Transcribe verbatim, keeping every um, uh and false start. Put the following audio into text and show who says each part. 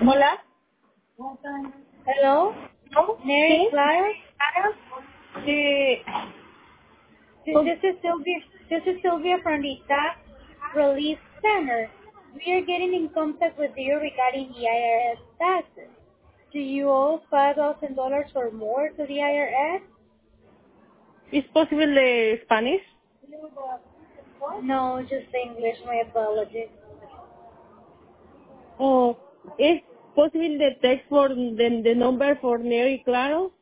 Speaker 1: Hola.
Speaker 2: Hello, Mary
Speaker 1: ¿Sí?
Speaker 2: Clara.
Speaker 1: Sí.
Speaker 2: This this is Sylvia. This is Sylvia from the Tax Relief Center. We are getting in contact with you regarding the I R S taxes. Do you owe five thousand dollars or more to the I R S?
Speaker 1: ¿Es posible de Spanish?
Speaker 2: No, just English. My apologies.
Speaker 1: ¿O es posible de text for the, the number for Mary Claro?